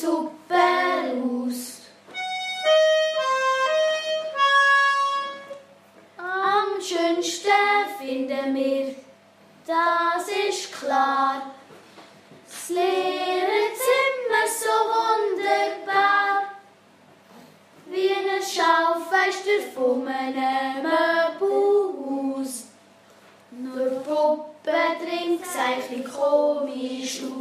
super aus. Am schönsten finden wir, das ist klar, das Lehrerzimmer so wunderbar, wie ein Schaufenster von einem Möbelhaus. Nur Puppe drin, sieht komisch aus.